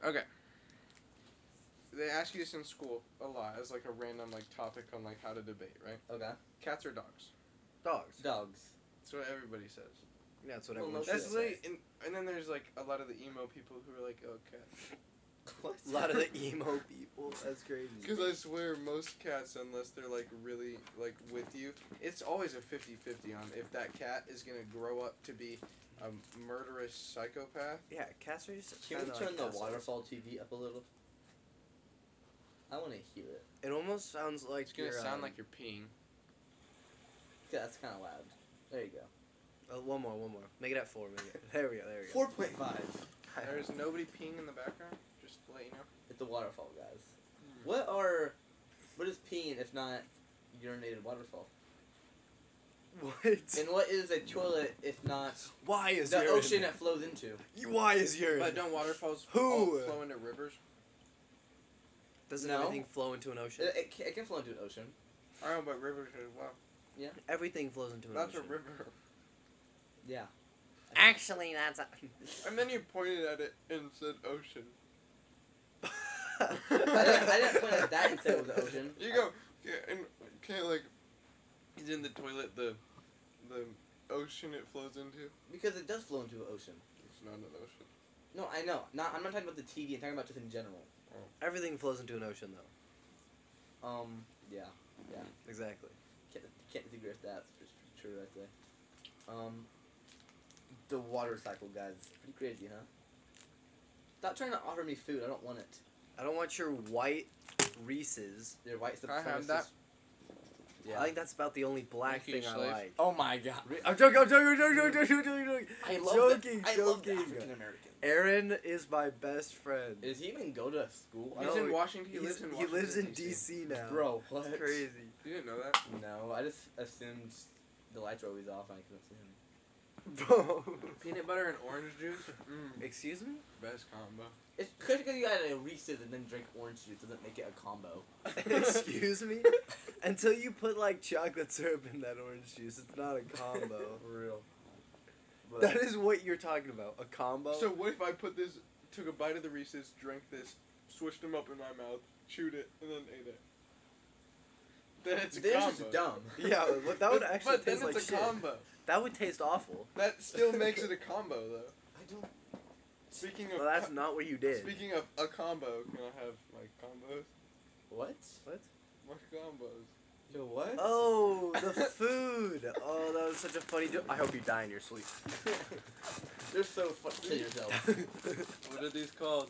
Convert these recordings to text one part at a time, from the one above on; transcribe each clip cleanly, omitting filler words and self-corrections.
Okay. They ask you this in school a lot as like a random like topic on like how to debate, right? Okay. Cats or dogs? Dogs. Dogs. That's what everybody says. Yeah, that's what Well, everyone no That's says. shit. like, and then there's like a lot of the emo people who are like, oh, cat. What? A lot of the emo people. That's crazy. Because I swear most cats, unless they're like really like with you, it's always a 50-50 on if that cat is gonna grow up to be a murderous psychopath. Yeah, cats are just. Can we kinda turn like the assholes. waterfall TV up a little? I want to hear it. It almost sounds like It's gonna you're, sound like you're peeing. Yeah, that's kind of loud. There you go. One more. Make it at 4. There we go. 4.5. There's nobody peeing in the background. Just to let you know. It's the waterfall, guys. Hmm. What is peeing if not urinated waterfall? What? And what is a toilet if not Why is the urine? ocean it flows into? Why is urine? But don't waterfalls Who? all flow into rivers? Doesn't No. everything flow into an ocean? It can flow into an ocean. I don't know, but rivers as well. Everything flows into an That's a ocean. river. Yeah. Actually, that's a. And then you pointed at it and said ocean. I didn't point at that and say it was the ocean. You go, yeah, and can't like, he's in the toilet, the ocean it flows into. Because it does flow into an ocean. It's not an ocean. No, I know. I'm not talking about the TV. I'm talking about just in general. Everything flows into an ocean, though. Yeah. Exactly. Can't disagree with that. It's true, I say. The water cycle, guys. Pretty crazy, huh? Stop trying to offer me food. I don't want it. I don't want your white Reese's. They're white I have supremacists. that. Yeah. I think that's about the only black Thank you, thing I slave. like. Oh my god. I'm joking. I love Joking, the, I love the joking. African American. Aaron is my best friend. Does he even go to school? He's No, in Washington. He lives in He Washington. lives in D.C. DC now. Bro, what? It's crazy. You didn't know that? No, I just assumed the lights are always off and I couldn't see him. Bro. Peanut butter and orange juice. Excuse me? Best combo. It's because you got a Reese's and then drink orange juice doesn't make it a combo. Excuse me? Until you put like chocolate syrup in that orange juice, it's not a combo. For real. But That is what you're talking about. A combo? So what if I took a bite of the Reese's, drank this, switched them up in my mouth, chewed it, and then ate it? Then it's a this combo. is dumb. Yeah, but that would actually but then taste like it's a shit. combo. That would taste awful. That still makes it a combo, though. I don't. Speaking of Well, that's not what you did. speaking of a combo, can I have my combos? What? My combos. Yo, what? Oh, the food. Oh, that was such a funny joke. I hope you die in your sleep. You're so fucking kill yourself. What are these called?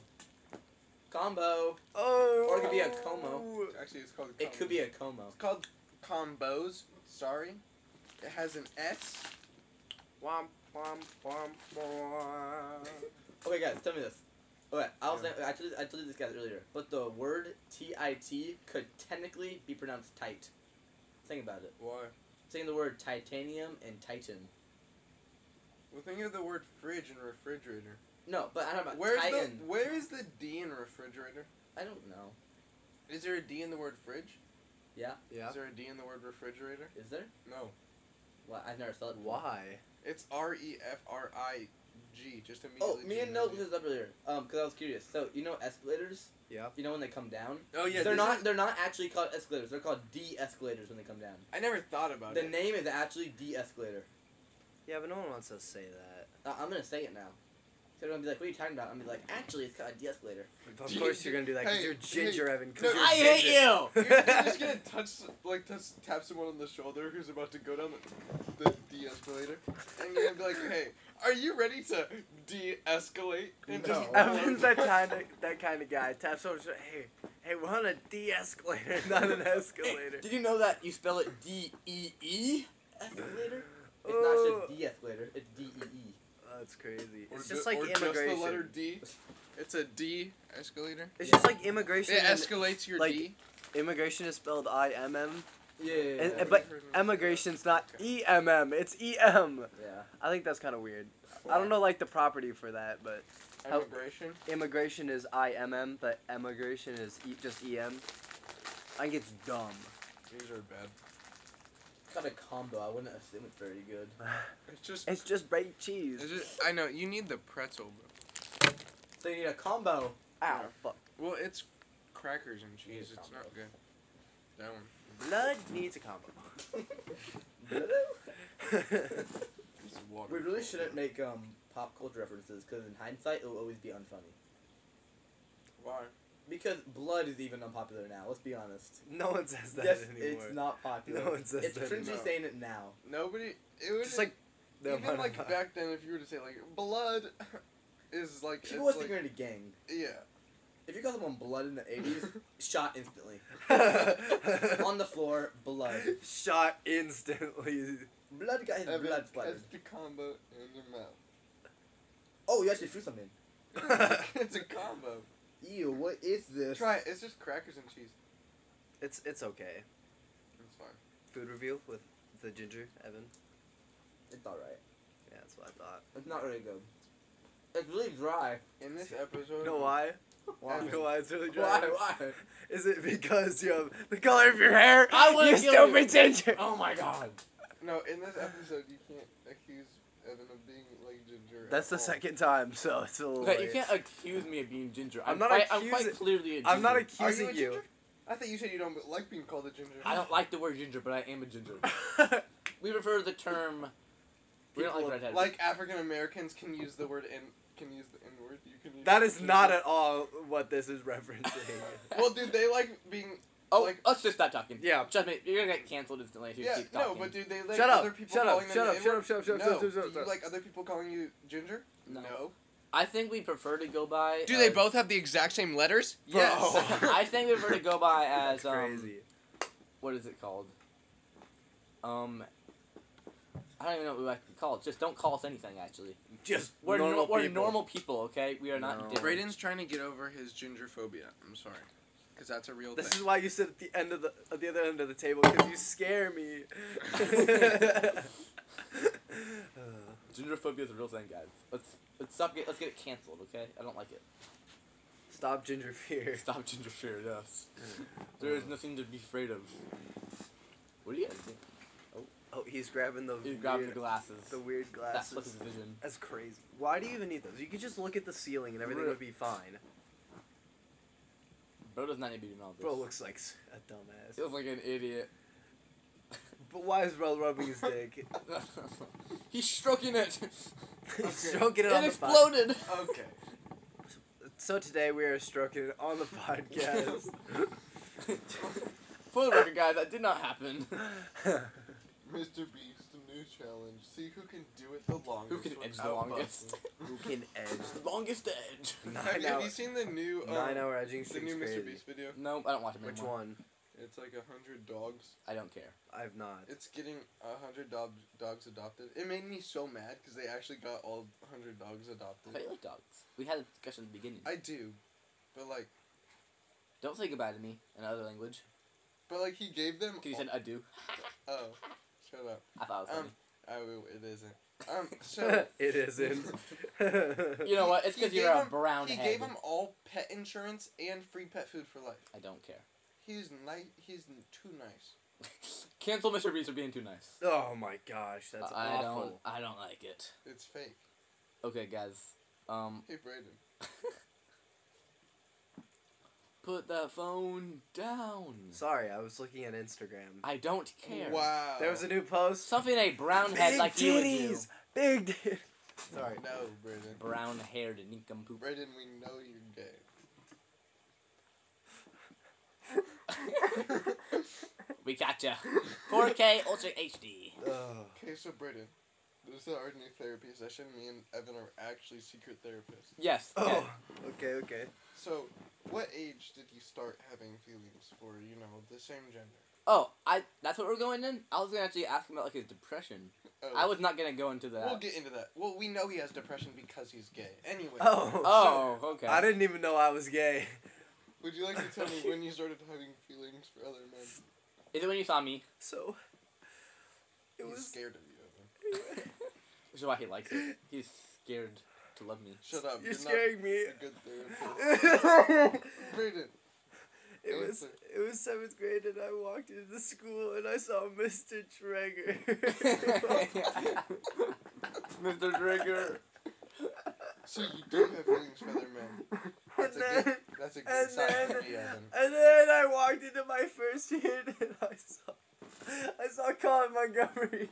Combo. Oh. Or it could be a como. Actually, it's called. It could be a como. It's called combos. Sorry, it has an S. Womp, womp, womp, womp. Okay, guys, tell me this. Okay, I told you this guys earlier, but the word TIT could technically be pronounced tight. Think about it. Why? Saying the word titanium and titan. Well, think of the word fridge and refrigerator. No, but I'm about Where titan. is the D in refrigerator? I don't know. Is there a D in the word fridge? Yeah. Yeah. Is there a D in the word refrigerator? Is there? No. Well, I've never spelled it before. Why? It's REFRIG. Just immediately. Oh, me and Noah generated. looked this up earlier. Because I was curious. So you know escalators? Yeah. You know when they come down? Oh yeah. They're this not. is- They're not actually called escalators. They're called de-escalators when they come down. I never thought about The it. name is actually de-escalator. Yeah, but no one wants to say that. I'm gonna say it now. So they're gonna be like, "What are you talking about?" I'm gonna be like, "Actually, it's called a de-escalator." Of course you're gonna do that because Hey, you're ginger, hey, Evan. 'Cause no, you're I hate ginger. you. You're just gonna tap someone on the shoulder who's about to go down the de-escalator, and you're gonna be like, "Hey, are you ready to de-escalate?" And No. just Evan's that kind of guy. Taps over. Hey, we're on a de-escalator, not an escalator. Did you know that you spell it D-E-E? Escalator? It's Oh. not just de-escalator. It's D-E-E. That's crazy. Or It's ju- just like or immigration. Just the letter D. It's a D-escalator. It's Yeah. just like immigration. It and escalates your like- D. immigration is spelled I-M-M, Yeah. but emigration's not E-M-M. It's E-M. Yeah. I think that's kind of weird. I don't know like the property for that, but how- Immigration. immigration is I-M-M, but emigration is just E-M. I think it's dumb. These are bad. Got a combo. I wouldn't assume it's very good. It's just baked cheese. I know you need the pretzel, bro. So you need a combo. Ow, fuck. Well, it's crackers and cheese. Needs a It's combo. not good. That one. Blood needs a combo. It's water. We really shouldn't make pop culture references because in hindsight it will always be unfunny. Why? Because blood is even unpopular now. Let's be honest. No one says that Yes, anymore. it's not popular. No one says it's that cringy anymore. saying it now. Nobody. It was Just like the even amount like of- back then. If you were to say like blood, is like People it's was like, thinking of gang. yeah. If you call someone blood in the 80s, shot instantly. On the floor, blood. Shot instantly. Blood got his Evan, blood splattered. That's the combo in your mouth. Oh, you actually threw something. It's a combo. Ew, what is this? Try it. It's just crackers and cheese. It's okay. It's fine. Food review with the ginger, Evan. It's alright. Yeah, that's what I thought. It's not really good. It's really dry. In this episode. You know why? Why? You know why it's really dry? Why? Is it because you have the color of your hair? I wanna You kill stupid ginger! Oh my god. No, in this episode you can't accuse Evan of being like ginger. at That's the all. second time, so it's a little Okay, you late. can't accuse me of being ginger. I'm not I'm accusing- quite clearly a ginger. I'm not Are accusing you a you. ginger? I thought you said you don't like being called a ginger. I don't like the word ginger, but I am a ginger. We prefer the term. We don't like People- redhead. Like African Americans can use the word can use the N word. You can use That the is ginger. not at all what this is referencing. Well, dude, they like being. oh, like- let's just stop talking. Yeah. Trust me, you're gonna get canceled instantly if you Yeah, keep no, talking. but dude, they like Shut up, other people shut up, calling them shut the up, N-word? shut up, shut up, shut up, No. shut up, shut up, Do shut you up. like other people calling you ginger? No. I think we prefer to go by. Do as- they both have the exact same letters? Bro. Yes. I think we prefer to go by as That's crazy. What is it called? I don't even know what we like to call it. Just don't call us anything. Actually, Just we're normal we're people. normal people. Okay, we are not. No. different. Braden's trying to get over his ginger phobia. I'm sorry, because that's a real This thing. is why you sit at the end of at the other end of the table because you scare me. Gingerphobia is a real thing, guys. Let's stop. Let's get it canceled. Okay, I don't like it. Stop ginger fear. Stop ginger fear. Yes. There is nothing to be afraid of. What are you guys doing? Oh, he's grabbing the You grab the weird, glasses. the weird That glasses. flips his vision. That's crazy. Why do you even need those? You could just look at the ceiling and everything Bro. would be fine. Bro does not need to be doing all this. Bro looks like a dumbass. Feels like an idiot. But why is Bro rubbing his dick? He's stroking it. He's Okay. stroking it It on the exploded. Okay. So today we are stroking it on the podcast. For the record, guys, that did not happen. Mr. Beast, a new challenge. See who can do it the longest. Who can edge the without longest? busting. Who can edge? Longest edge. Have you seen the new 9-hour edging the streak's new Mr. crazy. Beast video? No, I don't watch him Which anymore. one? It's like 100 dogs. I don't care. I've not. It's getting 100 dogs adopted. It made me so mad because they actually got all 100 dogs I adopted. thought you like dogs. We had a discussion at the beginning. I do, but like Don't say goodbye to me in another language. he gave them. Because you said I do. Oh, shut up. I thought it was funny. It isn't. So It isn't. You know what? It's he because gave you're a him- brown He head. gave them all pet insurance and free pet food for life. I don't care. He's nice. He's too nice. Cancel Mr. Beast for being too nice. Oh my gosh, that's I awful. don't like it. It's fake. Okay, guys. Hey, Braden. Put that phone down. Sorry, I was looking at Instagram. I don't care. Wow. There was a new post. Something a brown head Big like you would do. titties! Big titties! Sorry. No, Braden. Brown haired nincompoop. Braden, we know you're gay. We gotcha. 4K Ultra HD. Ugh. Okay, so Braden, this is our new therapy session. Me and Evan are actually secret therapists. Yes. Oh, okay. So, what age did you start having feelings for, the same gender? Oh, that's what we're going in? I was gonna actually ask him about like his depression. Oh, I was not gonna go into that. We'll get into that. Well, we know he has depression because he's gay. Anyway. Oh, okay. I didn't even know I was gay. Would you like to tell me when you started having feelings for other men? Is it when you saw me? So, it He's was. scared of you, Evan. Which is why he likes it. He's scared to love me. Shut up. You're not scaring me. a good therapist. Braden. It was 7th grade and I walked into the school and I saw Mr. Traeger. Mr. Trigger. So you do have feelings for other men. and That's a then That's a good and sign then- for me, Evan. and then I walked into my first hit and I saw Colin Montgomery.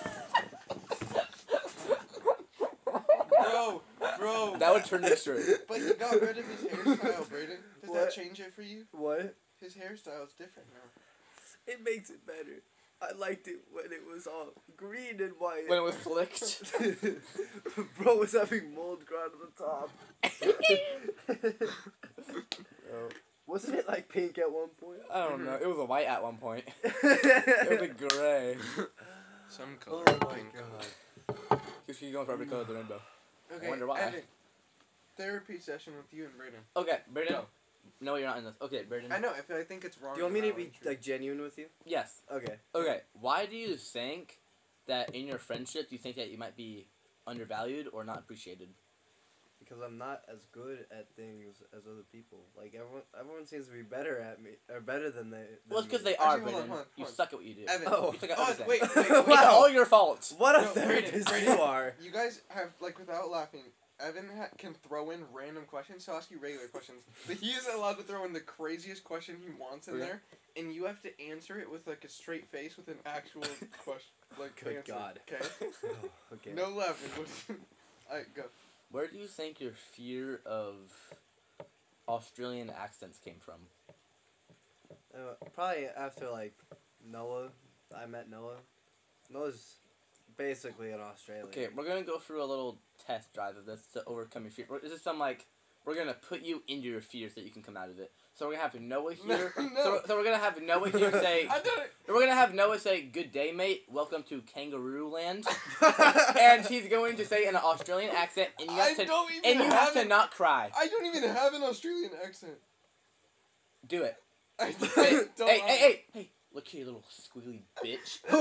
Bro. That would turn this shirt. But he got rid of his hairstyle, Brayden. Does What? that change it for you? What? His hairstyle is different now. It makes it better. I liked it when it was all green and white. When it was flicked. Bro was having mold grow out of the top. Oh. Wasn't it like pink at one point? I don't know. It was a white at one point. It was a gray. Some color. Oh my pink. god. Just keep going for every color of the rainbow. Okay, I wonder why. Evan, therapy session with you and Brayden. Okay, Braden. Go. No, you're not in this. Okay, Braden. I know. I think it's wrong. Do you want me to how be it's true. like genuine with you? Yes. Okay. Okay. Why do you think that in your friendship you think that you might be undervalued or not appreciated? Because I'm not as good at things as other people. Like everyone seems to be better at me or better than they. Well, it's because me. they are, Actually, hold on, Braden. hold on, You hold on. suck at what you do. Evan. Oh. You suck at Oh, everything. wait. It's Wow. all your fault. What a No, therapist Brayden. you are. You guys have, like, without laughing, Evan can throw in random questions. So I'll ask you regular questions. But he is allowed to throw in the craziest question he wants in Okay. there, and you have to answer it with, like, a straight face with an actual question. Like, Good answer. God. Okay? Oh, okay. No laughing. Alright, go. Where do you think your fear of Australian accents came from? Probably after like Noah. I met Noah. Noah's basically an Australian. Okay, we're gonna go through a little test drive of this to overcome your fear. This is some we're gonna put you into your fear so that you can come out of it. So we're gonna have Noah here. No. So we're gonna have Noah here say. I did it! We're gonna have Noah say, "Good day, mate. Welcome to Kangaroo Land," and he's going to say in an Australian accent, and you I have to, don't even and you have to it. not cry. I don't even have an Australian accent. Do it. I Hey, don't hey, have hey, it. hey, hey! Look here, you little squealy bitch. It's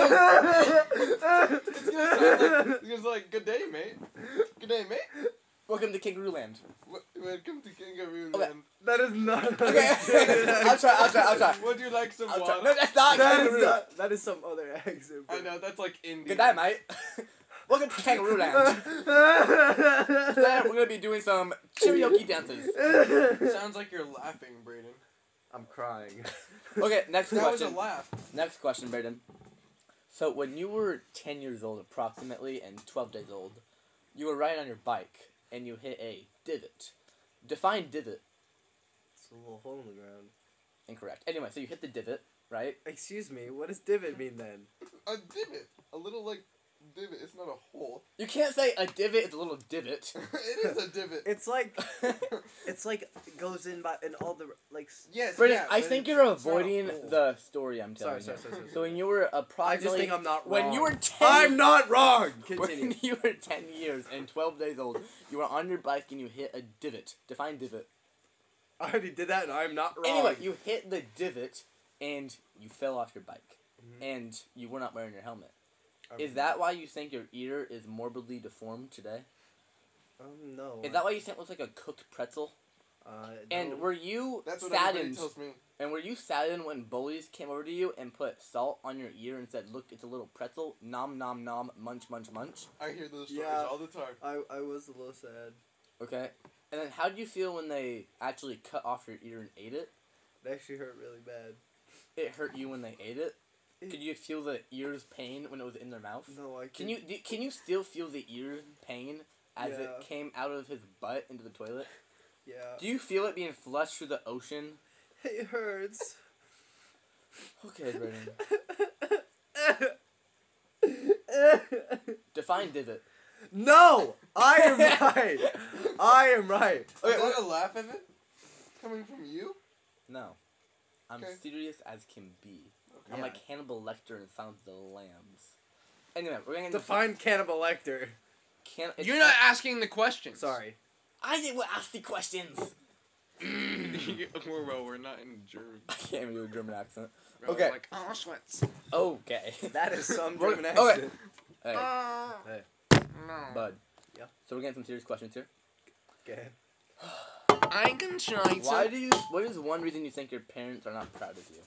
gonna sound like, good day, mate. Good day, mate. Welcome to Kangaroo Land. Welcome to Kangaroo Okay. Land. That is not. Okay, I'll try. Would you like some I'll try. water? No, that's not That Kangaroo. is not. That is some other accent. I know, that's like Indian. Good day, mate. Welcome to Kangaroo Land. Today we're gonna be doing some karaoke dances. Sounds like you're laughing, Brayden. I'm crying. Okay, next That was a question. laugh. Next question, Braden. So when you were 10 years old approximately and 12 days old, you were riding on your bike and you hit a divot. Define divot. It's a little hole in the ground. Incorrect. Anyway, so you hit the divot, right? Excuse me. What does divot mean then? A divot. A little, like, divot. It's not a hole. You can't say a divot is a little divot. It is a divot. It's like it goes in by in all the like. Yes, Braden, yeah, I but think it's you're not a avoiding hole. the story I'm telling Sorry. you. So when you were I approximately... just think I'm not wrong. When you were 10... I'm not wrong. Continue. When you were 10 years and 12 days old, you were on your bike and you hit a divot. Define divot. I already did that, and I'm not wrong. Anyway, you hit the divot and you fell off your bike. Mhm. And you were not wearing your helmet. I'm- Is that why you think your ear is morbidly deformed today? No. Is that why you think it looks like a cooked pretzel? And no. were you That's what everybody saddened? tells me. And were you saddened when bullies came over to you and put salt on your ear and said, "Look, it's a little pretzel. Nom nom nom. Munch munch munch." I hear those stories Yeah. all the time. I was a little sad. Okay. And then how did you feel when they actually cut off your ear and ate it? It actually hurt really bad. It hurt you when they ate it. Could you feel the ear's pain when it was in their mouth? No, I Can you still feel the ear pain as it Yeah. came out of his butt into the toilet? Yeah. Do you feel it being flushed through the ocean? It hurts. Okay, Brennan. Define divot. No, I am right. I am right. Is that a laugh of it? Coming from you? No. I'm Okay. serious as can be. Okay. I'm Yeah. like Hannibal Lecter in Silence of the Lambs. Anyway, we're gonna Define Cannibal Lecter. You're not asking the questions. Sorry. I didn't ask the questions. We're not in German. I can't even do a German accent. Bro, Okay. Like, oh, sweats. Okay. That is some We're- German okay. accent. Hey, Hey. No. bud. Yeah. So we're getting some serious questions here. Okay. I can try Why do you? What is one reason you think your parents are not proud of you?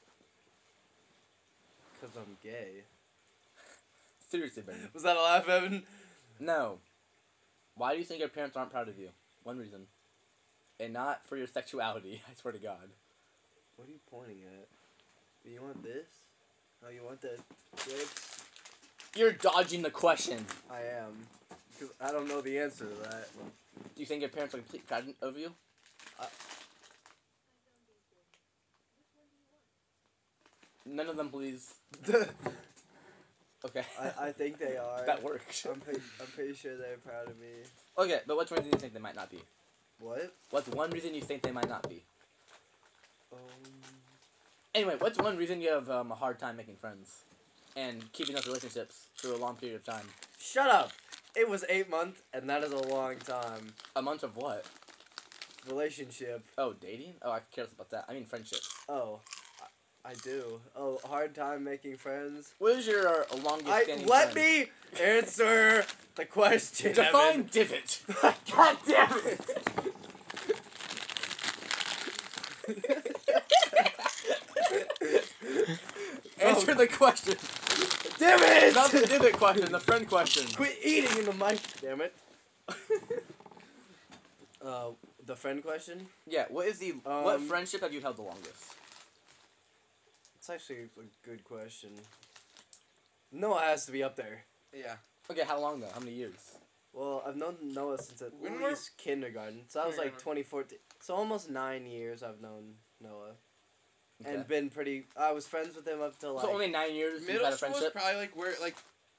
Because I'm gay. Seriously, Brendan. Was that a laugh, Evan? No. Why do you think your parents aren't proud of you? One reason. and not for your sexuality. I swear to God. What are you pointing at? You want this? Oh, you want the chips? You're dodging the question. I am. Because I don't know the answer to that. Do you think your parents are completely proud of you? None of them, please. Okay. I think they are. That works. I'm pretty sure they're proud of me. Okay, but what's one reason you think they might not be? What? What's one reason you think they might not be? Um, Anyway, what's one reason you have a hard time making friends and keeping up relationships through a long period of time? Shut up! It was 8 months, and that is a long time. A month of what? Relationship. Oh, dating? Oh, I care less about that. I mean friendship. Oh, I do. Oh, hard time making friends. What is your longest standing Let friend? me answer the question. Define divot. God damn it! Answer the question. Damn it! Not the divot question, the friend question. Quit eating in the mic, damn it. The friend question? Yeah, what is the what friendship have you held the longest? It's actually a good question. Noah has to be up there. Yeah. Okay, how long though? How many years? Well, I've known Noah since at When were- least kindergarten. So that was like Kindergarten. 2014. So almost 9 years I've known Noah. Okay. And been pretty... I was friends with him up till like... So only 9 years you've Middle had a school is friendship? probably like where like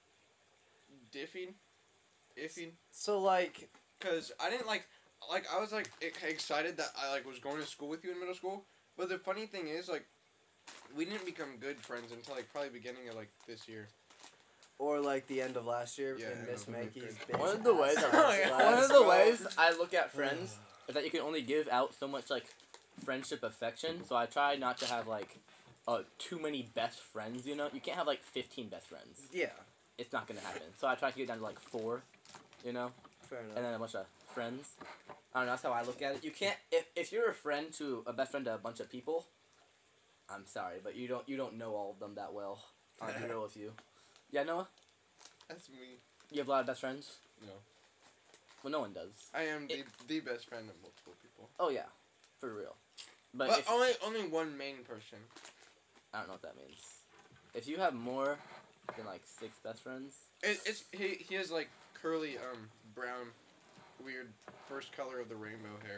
iffing, So like... because I didn't like I was like excited that I like was going to school with you in middle school, but the funny thing is like we didn't become good friends until like probably beginning of like this year. Or like the end of last year Yeah, in Miss no, Mackey's good. bitch One of the ways ass Oh, yeah. class. One of the Bro. ways I look at friends is that you can only give out so much like friendship affection. So I try not to have like too many best friends. You know, you can't have like 15 best friends. Yeah, It's not gonna happen. So I try to get down to like 4. You know, fair enough. and then a bunch of friends. I don't know. That's how I look at it. You can't if you're a friend to a best friend to a bunch of people. I'm sorry, but you don't know all of them that well. I'll be real with you. Yeah, Noah. That's me. You have a lot of best friends. No. Well, no one does. I am the best friend of multiple people. Oh yeah, for real. But But if, only one main person. I don't know what that means. If you have more than like 6 best friends, He has like curly brown weird first color of the rainbow hair.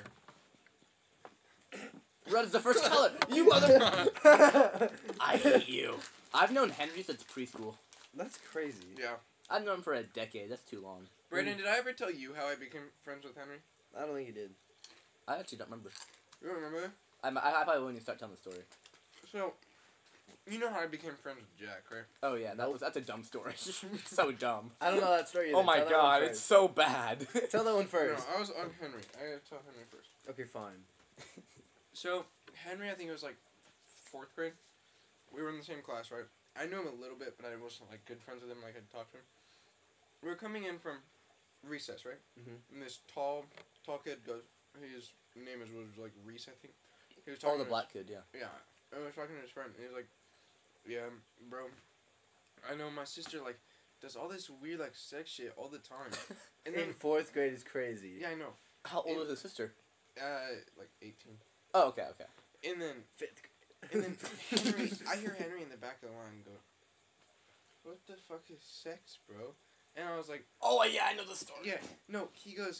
red is the first color. You mother! I hate you. I've known Henry since preschool. That's crazy. Yeah. I've known him for a decade. That's too long. Brandon, did I ever tell you how I became friends with Henry? I don't think you did. I actually don't remember. You don't remember that? I probably won't even start telling the story. So, you know how I became friends with Jack, right? Oh yeah, that's a dumb story. So dumb. I don't know that story either. Oh my Tell that one god, it's first. so bad. Tell that one first. No, I was on Henry. I gotta tell Henry first. Okay, fine. So, Henry, I think it was like 4th grade. We were in the same class, right? I knew him a little bit, but I wasn't like good friends with him. Like I'd talk to him. We were coming in from recess, right? Mhm. And this tall kid goes. His name was like Reese, I think. He was Oh, talking the to black kid, yeah. Yeah, I was talking to his friend, and he was like, "Yeah, bro, I know my sister like does all this weird like sex shit all the time." And In then 4th grade is crazy. yeah, I know. How old was his sister? Like 18. Oh, okay. And then 5th grade. And then Henry, I hear Henry in the back of the line go, "What the fuck is sex, bro?" And I was like, Oh yeah, I know the story. "Yeah, no." He goes,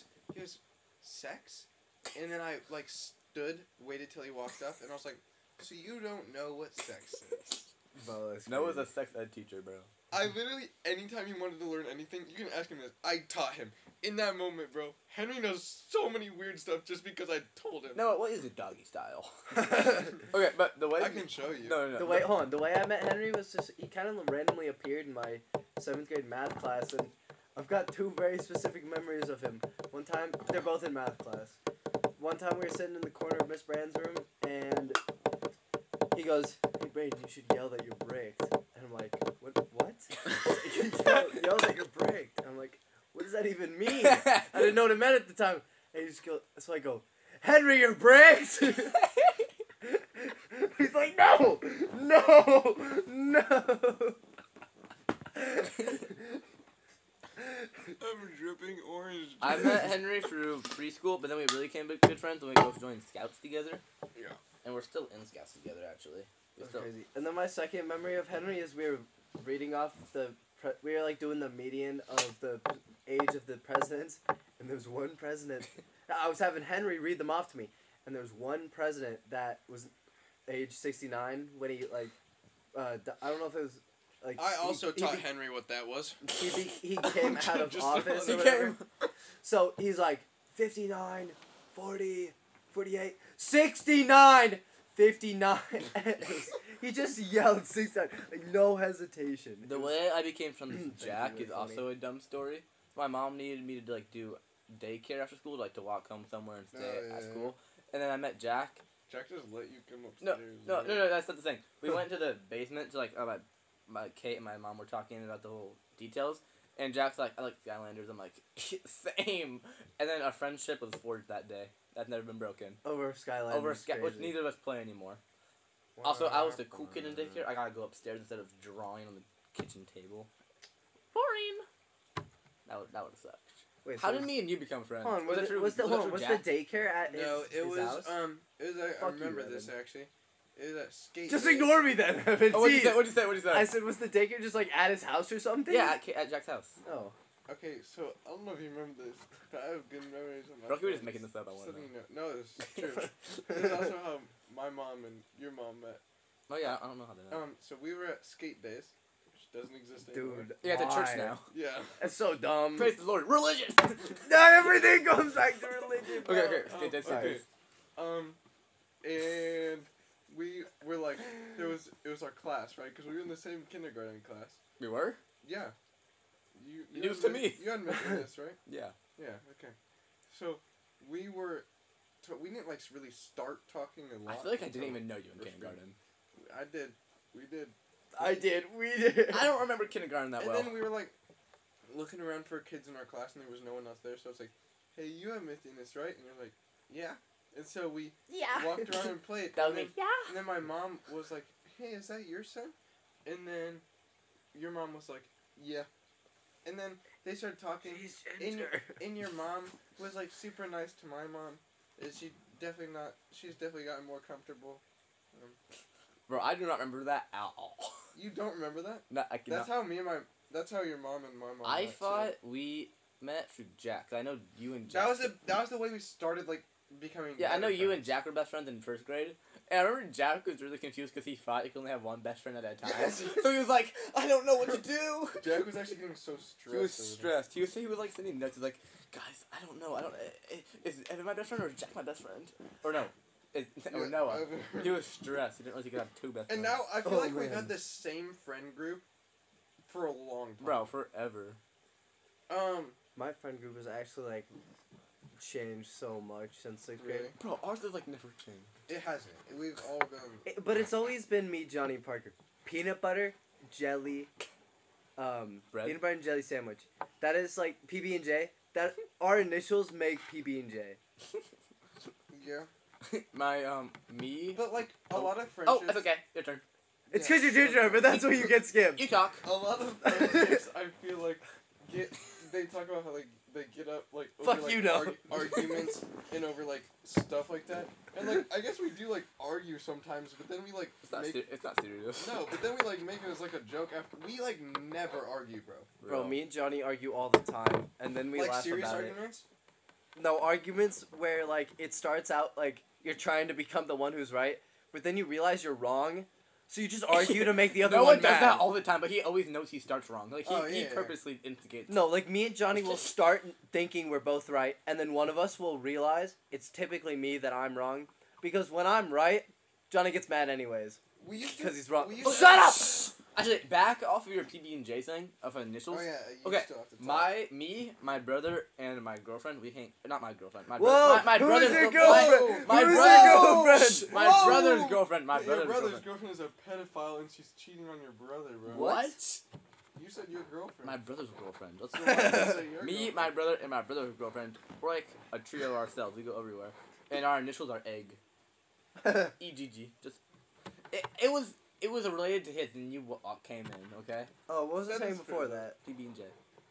"Sex?" And then I like stood, waited till he walked up, and I was like, "So you don't know what sex is?" Bro, that's Noah's a crazy. sex ed teacher, bro. I literally, anytime he wanted to learn anything, you can ask him this. I taught him. In that moment, bro, Henry knows so many weird stuff just because I told him. Noah, what is the doggy style? Okay, but the way I can show you. no. The way, hold on, the way I met Henry was just, he kind of randomly appeared in my 7th grade math class, and I've got 2 very specific memories of him. One time, they're both in math class. One time we were sitting in the corner of Miss Brand's room, and he goes, "Hey Brandon, you should yell that you're bricked." And I'm like, what? You yell that you're bricked. And I'm like, what does that even mean? I didn't know what it meant at the time. And he just go, so I go, "Henry, you're bricked!" He's like, no! I'm dripping orange. I met Henry through preschool, but then we really became good friends when we both joined Scouts together. Yeah. And we're still in Scouts together, actually. That's crazy. And then my second memory of Henry is we were reading off we were like doing the median of the age of the presidents, and there was one president. I was having Henry read them off to me, and there was one president that was age 69 when he like, I don't know if it was like. I also taught Henry what that was. He came out of Just office. Or whatever. So he's like 59, 40, 48, 69, 59. He just yelled 69, like no hesitation. The way I became friends with Jack really is funny. also a dumb story. My mom needed me to like do daycare after school, like to walk home somewhere and stay at school. And then I met Jack. Jack just let you come No, upstairs. no, that's not the thing. We went to the basement to like, my Kate and my mom were talking about the whole details. And Jack's like, I like Skylanders. I'm like, same. And then our friendship was forged that day. That's never been broken. Over Skylanders. Which neither of us play anymore. Wow. Also, I was the cool kid in daycare. I gotta go upstairs instead of drawing on the kitchen table. Boring. That would have sucked. Wait, How so did me and you become friends? Hold on, Was it through Jack? the daycare at No, his it was house? it was I Fuck you, remember this Evan. actually. It was at skate. Just day. ignore me then. Evan. Oh, what'd you Jeez. say? What'd you say? I said, was the daycare just like at his house or something? Yeah, at Jack's house. Oh. Okay, so I don't know if you remember this, but I have good memories of my Rocky, we're just friends. making this up. I want to Something know. No, it's true. This is also how my mom and your mom met. Oh yeah, I don't know how they know. So we were at skate days, which doesn't exist anymore. Dude. Yeah, it's a church why? now. Yeah. That's so dumb. Praise the Lord. Religion. Now everything comes back to religion. Bro. Okay. Skate days. Okay. And we were like, it was our class, right? Because we were in the same kindergarten class. We were. Yeah. You News had to men- me. You had mentioned this, right? Yeah. Yeah. Okay. So we were. We didn't like really start talking a I lot. feel like I didn't until even know you in first kindergarten. grade. I did. We did. We did. I don't remember kindergarten that And well. then we were like looking around for kids in our class, and there was no one else there. So I was like, "Hey, you have Mythiness, right?" And you're like, "Yeah." And so we walked around and played. That was and me. then, and then my mom was like, "Hey, is that your son?" And then your mom was like, "Yeah." And then they started talking. And your mom was like super nice to my mom. She's definitely gotten more comfortable. Bro, I do not remember that at all. You don't remember that? No, I cannot. That's how your mom and my mom. I met, thought so. we met through Jack. 'Cause I know you and Jack. That was the way we started like becoming. Yeah, I know better you and friends. Jack were best friends in first grade. And I remember Jack was really confused because he thought he could only have one best friend at a time. Yes. So he was like, I don't know what to do. Jack was actually getting so stressed. He was over that. stressed. He was like sending notes. He was like, guys, I don't know. Is Evan my best friend or is Jack my best friend? Or no. Or Yeah, Noah. I've- He was stressed. He didn't realize he could have two best And friends. now I feel Oh, like we've man. had the same friend group for a long time. Bro, forever. My friend group has actually like changed so much since sixth grade. Really? Bro, ours has like never changed. It hasn't. We've all been. But it's always been me, Johnny Parker. Peanut butter, jelly, Bread? peanut butter and jelly sandwich. That is like PB and J. That our initials make PB and J. Yeah. Me. But like a lot of Oh, friendships. that's okay. Your turn. It's Yeah. because you're ginger, but that's why you get skipped. You talk. A lot of friendships, I feel like, they talk about how like they get up like over Fuck like you, no. arguments and over like stuff like that. And like I guess we do like argue sometimes, but then we like It's not serious. no, but then we like make it as like a joke after. We like never argue, bro. Bro, me and Johnny argue all the time, and then we like laugh serious about arguments. it. No, arguments where like it starts out like you're trying to become the one who's right, but then you realize you're wrong, so you just argue to make the other no one one does mad. that all the time, but he always knows he starts wrong. Like Oh, he yeah. purposely instigates. No, like me and Johnny will start thinking we're both right, and then one of us will realize it's typically me that I'm wrong, because when I'm right, Johnny gets mad anyways. We used to 'Cause he's wrong. we Oh, used shut up! Actually, back off of your PB and J thing of initials. Oh yeah. You Okay, still have to talk. my brother, and my girlfriend. We hang. Not my girlfriend. My Whoa! my who's brother's your girlfriend. girlfriend? My Who's brother- your girlfriend? My Whoa! brother's girlfriend. My Your brother's brother's girlfriend. girlfriend is a pedophile and she's cheating on your brother, bro. What? You said your girlfriend. My brother's girlfriend. Let's go. You said your Me, girlfriend. my brother, and my brother's girlfriend. We're like a trio ourselves. We go everywhere, and our initials are egg. EGG. Just it was related to his, and you came in. Okay. Oh, what was I That saying is before fair. that? PB and J.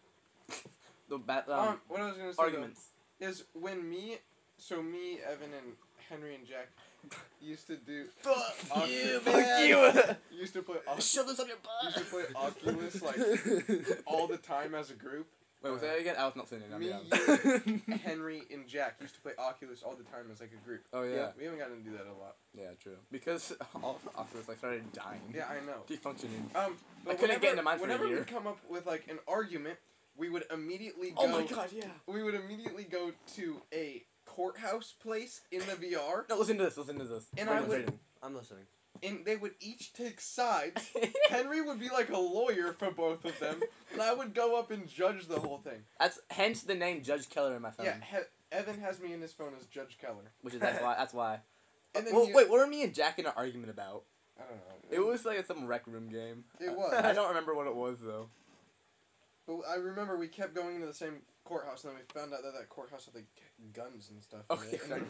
The what I was gonna say arguments. though, is when me, Evan, and Henry and Jack used to do. Fuck you, fuck you. Used to play. Shove this up your Used to butt. play Oculus like all the time as a group. Wait, was that again? I was not saying it. Me, Yeah. you, Henry, and Jack used to play Oculus all the time as like a group. Oh yeah. We haven't gotten to do that a lot. Yeah, true. Because all of Oculus like started dying. Yeah, I know. Defunctioning. But I couldn't get into mine for a whenever year. we come up with like an argument, we would immediately go. Oh my god, yeah. We would immediately go to a courthouse place in the VR, No, listen to this. Listen to this. And Rating, I would- rating. I'm listening. and they would each take sides. Henry would be like a lawyer for both of them, and I would go up and judge the whole thing. That's hence the name Judge Keller in my phone. Yeah, Evan has me in his phone as Judge Keller. Which is that's why. That's why. And then Well, you- wait, what were me and Jack in an argument about? I don't know. It was like some rec room game. It was. I don't remember what it was though. But I remember we kept going to the same courthouse, and then we found out that courthouse had like guns and stuff. in Okay, it. And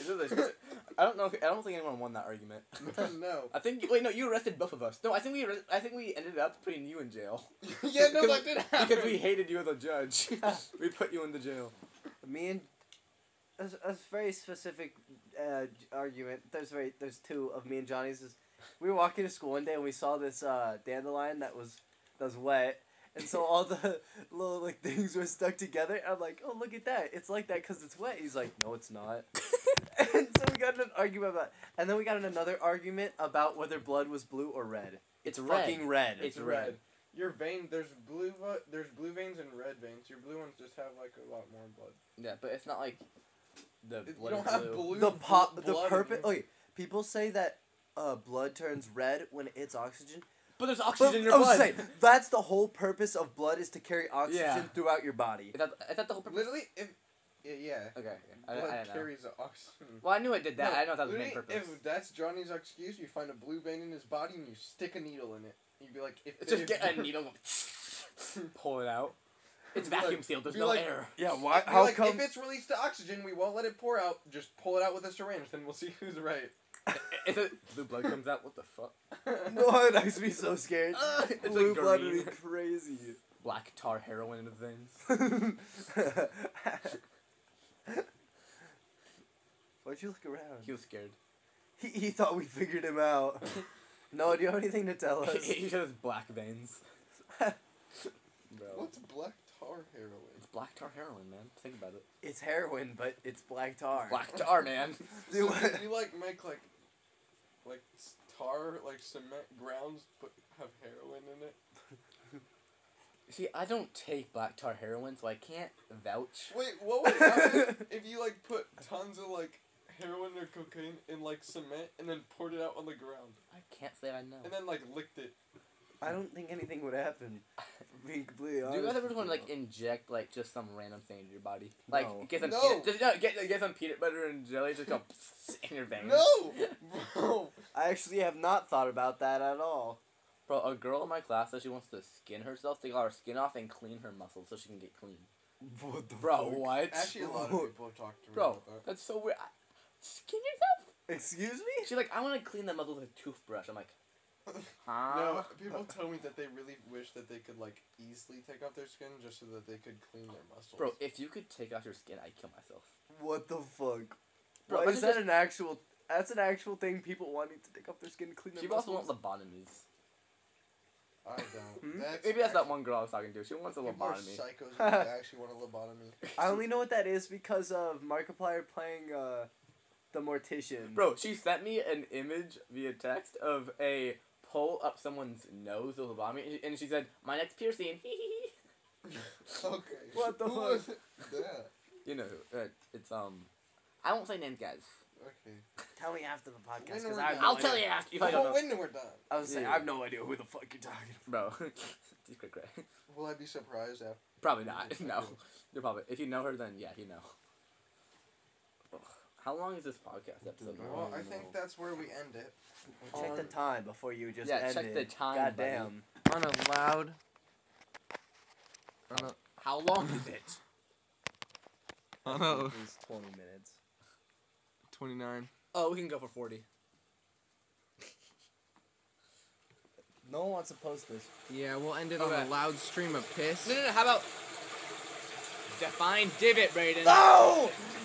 I don't know. I don't think anyone won that argument. no. I think. Wait, no, you arrested both of us. No, I think we ended up putting you in jail. Yeah, no, Because- that did happen. Because we hated you as a judge. We put you in the jail. Me and a very specific argument. There's two of me and Johnny's. We were walking to school one day and we saw this dandelion that was wet, and so all the little like things were stuck together. And I'm like, oh look at that! It's like that because it's wet. He's like, no, it's not. And so we got in an argument about, and then we got in another argument about whether blood was blue or red. It's Fucking red. It's It's red. red. Your vein, there's blue veins and red veins. Your blue ones just have like a lot more blood. Yeah, but it's not like the You blood don't is have blue. blue. The blood the in purpose. your- Okay, people say that blood turns red when it hits oxygen. But there's But oxygen in your I was blood. saying, that's the whole purpose of blood, is to carry oxygen Yeah. throughout your body. Is that the whole purpose? Literally, if yeah, Okay. I blood didn't know. carries oxygen. Well, I knew it did that. No, I know that was the main literally, purpose. if that's Johnny's excuse, you find a blue vein in his body and you stick a needle in it. You'd be like, Just get a needle, pull it out. It's Be like- vacuum sealed. There's be no like- air. Yeah, why? You're How like, come? if it's released to oxygen, we won't let it pour out. Just pull it out with a syringe, then we'll see who's right. If it, blue blood comes out, what the fuck? No, it makes me so scared. It's Blue like blood would be green. crazy. Black tar heroin in his veins. Why'd you look around? He was scared. He thought we figured him out. No, do you have anything to tell us? He has black veins. Bro. What's black tar heroin? It's black tar heroin, man. Think about it. It's heroin, but it's black tar. Black tar, man. So did you like make like tar, like cement grounds, but have heroin in it? See, I don't take black tar heroin, so I can't vouch. Wait, what would happen if you like put tons of like heroin or cocaine in like cement and then poured it out on the ground I can't say I know. and then like licked it? I don't think anything would happen. Being completely Do honest. you guys ever with just want to you. like inject like just some random thing into your body? Like No. get some No. peanut, just, no, get some peanut butter and jelly, just go in your veins. No, bro. I actually have not thought about that at all. Bro, a girl in my class says she wants to skin herself, take all her skin off, and clean her muscles so she can get clean. What the Bro, fuck? what? Actually, a lot of people have talked to me Bro, about that. that's so weird. Skin yourself? Excuse me? She's like, I want to clean the muscles with a toothbrush. I'm like, huh? No, people tell me that they really wish that they could like easily take off their skin just so that they could clean their muscles. Bro, if you could take off your skin, I'd kill myself. What the fuck? Bro, Why but is it's that just- an actual? That's an actual thing. People wanting to take off their skin, and clean their She also muscles. wants lobotomies. I don't. Hmm? Maybe that's that one girl I was talking to. She wants a People are lobotomy. psychos that actually want a lobotomy. I only know what that is because of Markiplier playing the Mortician. Bro, she sent me an image via text of a pull up someone's nose with lobotomy, and she said, "My next piercing." Okay. What the Who fuck? was that? You know, it's I won't say names, guys. Okay. Tell me after the podcast, When because we're I have done. no I'll idea. tell you after. If I Well, don't know. when we're done. I was saying, Yeah. I have no idea who the fuck you're talking about. Bro, secret Gray. Will I be surprised after? Probably not. No, you're probably. If you know her, then yeah, you know. Ugh. How long is this podcast episode? No, Well, I no. think that's where we end it. Check the time before you just Yeah, end check it. the time, Goddamn. On a loud. How long is it? On a At least 20 minutes. 29. Oh, we can go for 40. No one wants to post this. Yeah, we'll end it Okay. on a loud stream of piss. No. How about Define divot, Brayden. No!